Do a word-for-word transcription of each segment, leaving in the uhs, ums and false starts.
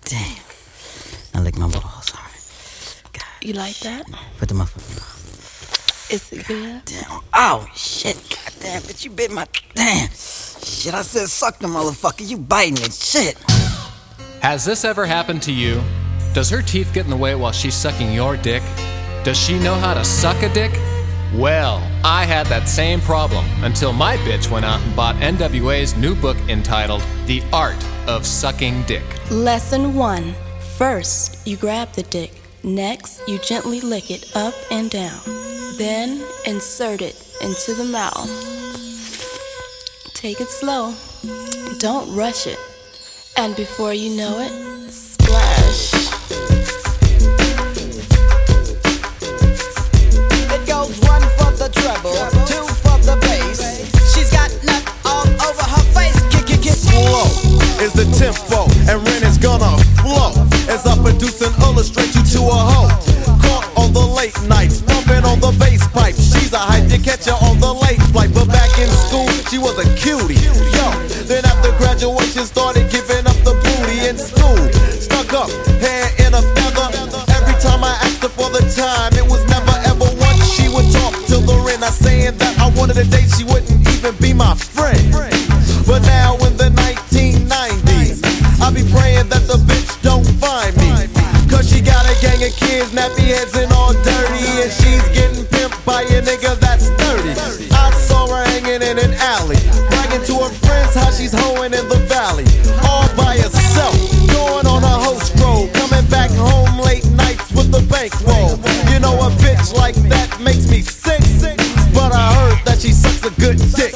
damn. I lick my balls. All right. God. You like that? Put the motherfucker. Is it good? Damn. Oh, shit. God damn, bitch, you bit my... Damn. Shit, I said suck the motherfucker. You biting it. Shit. Has this ever happened to you? Does her teeth get in the way while she's sucking your dick? Does she know how to suck a dick? Well, I had that same problem until my bitch went out and bought N W A's new book entitled The Art of Sucking Dick. Lesson one. First, you grab the dick. Next, you gently lick it up and down. Then, insert it into the mouth. Take it slow. Don't rush it. And before you know it, splash. It goes one for the treble, two for the bass. She's got nut all over her face. Kick, kick, kick. Slow is the tempo, and Ren is gonna flow as I produce and illustrate you to a hoe. Caught on the late nights, bumping on the bass pipe. She's a hype, you catch her on the late flight. But back in school, she was a cutie. Yo, then after graduation, started giving up the booty in school. Stuck up, hair in a feather. Every time I asked her for the time, it was never ever once she would talk till the end. I saying that I wanted a date, she wouldn't even be my friend. But now in the nineteen nineties, I be praying that the bitch don't find me. Cause she got a gang of kids, nappy heads and all dirty. And she's getting pimped by a nigga that's thirty. I saw her hanging in an alley, bragging to her friends how she's hoeing in the valley. All by herself, going on a host road, coming back home late nights with the bankroll. You know a bitch like that makes me sick, but I heard that she sucks a good dick.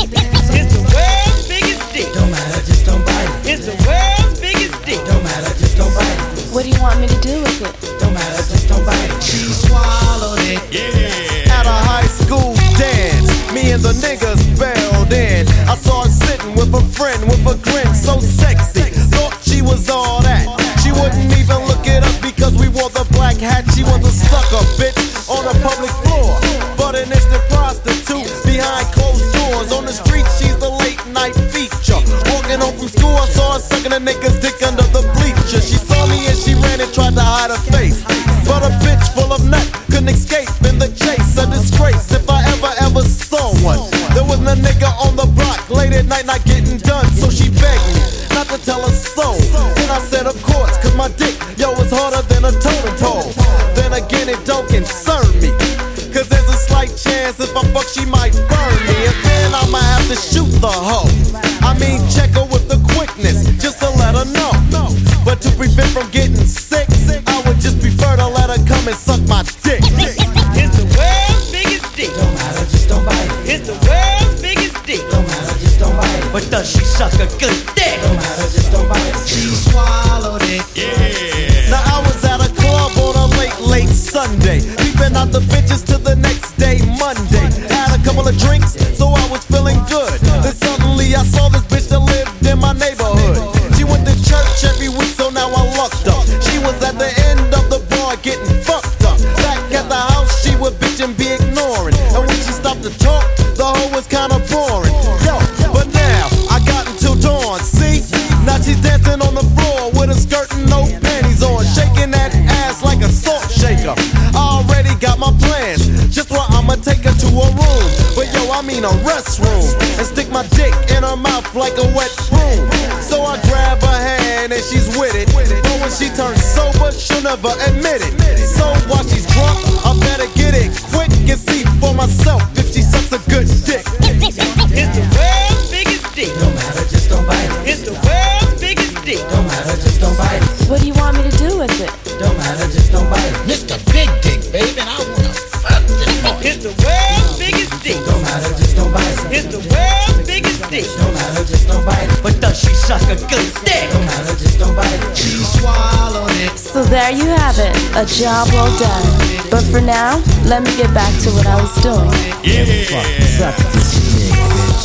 It's the world's biggest dick. Don't matter, just don't bite it. It's the world's biggest dick. Don't matter, just don't bite it. What do you want me to do with it? Don't matter, just don't bite it. She swallowed it. Yeah. At a high school dance, me and the niggas spelled in. I saw her sitting with a friend with a grin so sexy. Thought she was all that. She wouldn't even look at us because we wore the black hat. She was a sucker bitch on a public floor, but an instant prostitute behind closed doors. On the street, she's the late night feature. Walking home from school, I saw her sucking a nigga's dick under the bleachers. She saw me and she ran and tried to hide her face, but a bitch full of nut couldn't escape in the chase. A disgrace if I ever ever saw one. There wasn't a nigga on the block late at night not getting done, so she begged me not to tell her so. Then I said of course, cause my dick, yo, is harder than a totem pole. Then again it don't concern me, cause there's a slight chance if I fuck she might burn me. And then I'ma have to shoot the hoe. I mean check her with the quickness, just to let her know. But to prevent from getting sick, I would just prefer to let her come and suck my dick. It's the world's biggest dick. Don't matter, just don't bite it. It's the world's biggest dick. Don't matter, just don't bite it. But does she suck a good dick? Don't matter, just don't bite it. She swallowed it. Yeah. Now I was at a club on a late, late Sunday, peeping out the bitches to the next day, Monday. Had a couple of drinks, so I was feeling good. Then suddenly I saw this bitch that lived in my neighborhood. She went to church every week, so now I lucked up. She was at the end of the bar getting fucked up. Back at the house, she would bitch and be ignoring. And when she stopped to talk, the hoe was kinda boring. Yo, but now I got until dawn, see? Now she's dancing on the floor with a skirt and no panties on, shaking that ass like a salt shaker. I already got my plans, just where I'ma take her to a room. But yo, I mean a restroom, and stick my dick in her mouth like a wet broom. So I grab her hand and she's with it, but when she turns sober, she'll never admit it. So while she's drunk, I better get it quick and see for myself if she sucks a good dick. It's the world's biggest dick. Don't matter, just don't bite it. It's the world's biggest dick. Don't matter, just don't bite it. What do you want me to do with it? Don't matter, just don't bite it. Mister Big Dick, baby, and I wanna fuck this boy. It's the world's biggest dick. Don't matter, just don't bite it. It's the world's biggest dick. Don't matter, just don't bite it. But does she suck a good dick? Don't matter, just don't bite it. She swallowed it. So there you have it, a job well done. But for now, let me get back to what I was doing. Yeah. Fuck, suck this dick, bitch.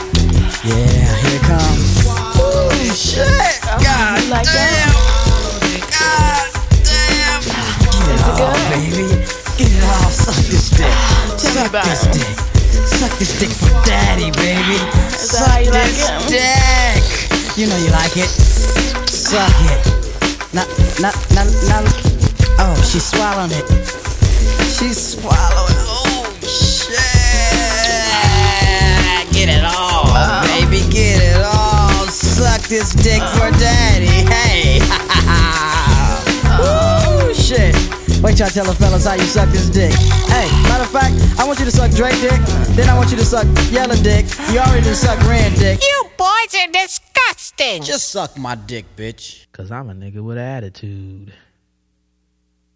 Yeah, here it comes. Oh, shit! God You like that? damn! God damn! Get it off, baby. Get it off. Suck this dick. Tell me Suck about this it. dick. Suck this dick for daddy, baby. Is that how you like this it? dick. You know you like it. Suck it. Now, now, now, now. Oh, she's swallowing it. She's swallowing. Oh, shit. Get it all, oh. Baby, get it all. Suck this dick for daddy. Hey. Oh, shit. Wait till I tell the fellas how you suck this dick. Hey, matter of fact, I want you to suck Dre dick. Then I want you to suck yellow dick. You already done suck red dick. You boys are disgusting. Just suck my dick, bitch. Cause I'm a nigga with an attitude.